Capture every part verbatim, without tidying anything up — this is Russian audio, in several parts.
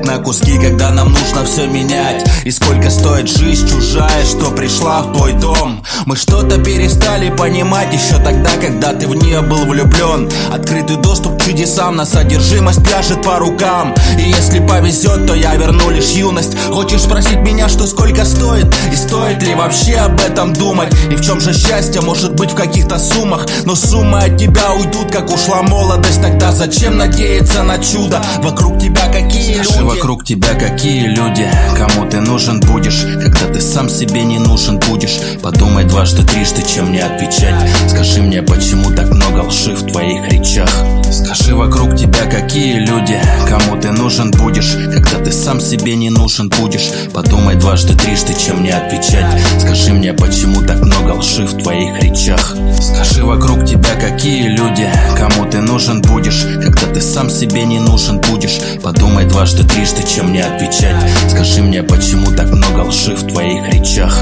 разрезает на куски, когда нам нужно все менять. И сколько стоит жизнь чужая, что пришла в твой дом. Мы что-то перестали понимать еще тогда, когда ты в нее был влюблен. Открытый доступ к чудесам, на содержимость пляшет по рукам. И если повезет, то я верну лишь юность. Хочешь спросить меня, что сколько стоит? И стоит ли вообще об этом думать? И в чем же счастье? Может быть в каких-то суммах, но суммы от тебя уйдут, как ушла молодость. Тогда зачем надеяться на чудо? Вокруг тебя какие люди? Скажи, вокруг тебя какие люди? Кому ты нужен будешь, когда ты сам себе не нужен будешь? Подумай дважды, трижды, чем мне отвечать. Скажи мне, почему так много лжи в твоих речах? Скажи, вокруг тебя какие люди? Кому ты нужен будешь, когда ты сам себе не нужен будешь? Подумай дважды, трижды, чем мне отвечать. Скажи мне, почему так много лжи в твоих речах? Скажи, вокруг тебя какие люди? Кому ты нужен будешь, когда ты сам себе не нужен будешь? Подумай дважды, трижды, чем мне отвечать. Скажи мне, почему так много лжи в твоих речах?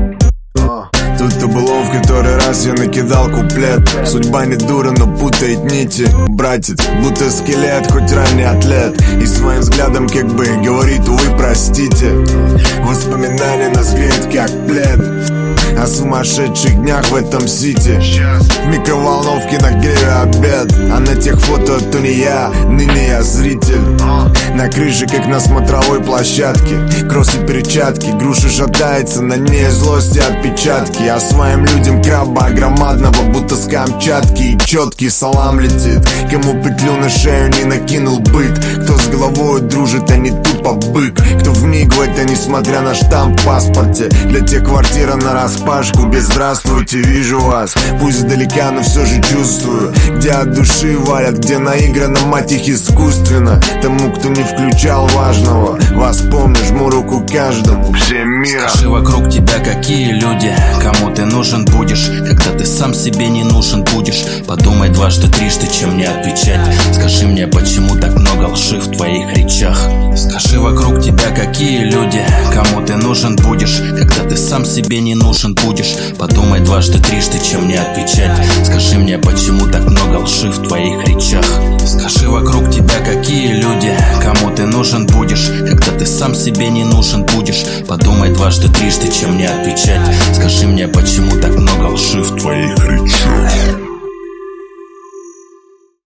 Тут ты было, в который раз я накидал куплет. Судьба не дура, но путает нити. Братец, будто скелет, хоть ранний атлет. И своим взглядом как бы говорит, увы, простите. Воспоминания нас греют как плед. О сумасшедших днях в этом сити. В микроволновке нагрею обед. А на тех фото то не я, ныне я зритель. На крыше, как на смотровой площадке. Кросс и перчатки, груша шатается, на ней злости отпечатки. А своим людям краба громадного, будто с Камчатки. И четкий салам летит, кому петлю на шею не накинул бык. Кто с головой дружит, а не тупо бык. Кто вмиг в это, несмотря на штамп в паспорте. Для тех квартира на распашку, без здравствуйте, вижу вас. Пусть издалека, но все же чувствую. Где от души валят, где наиграно, мать их, искусственно. Тому, кто не включал важного, вас помню, жму руку каждому, всем миром. Скажи, вокруг тебя какие люди? Кому ты нужен будешь, когда ты сам себе не нужен будешь? Подумай дважды, трижды, чем мне отвечать. Скажи мне, почему так много лжи в твоих речах? Скажи, вокруг тебя какие люди? Кому ты нужен будешь, когда ты сам себе не нужен будешь? Подумай дважды, трижды, чем мне отвечать. Скажи мне, почему так много лжи в твоих речах? Скажи, вокруг тебя какие люди? Кому ты нужен будешь, когда ты сам себе не нужен будешь? Подумай дважды, трижды, чем мне отвечать. Скажи мне, почему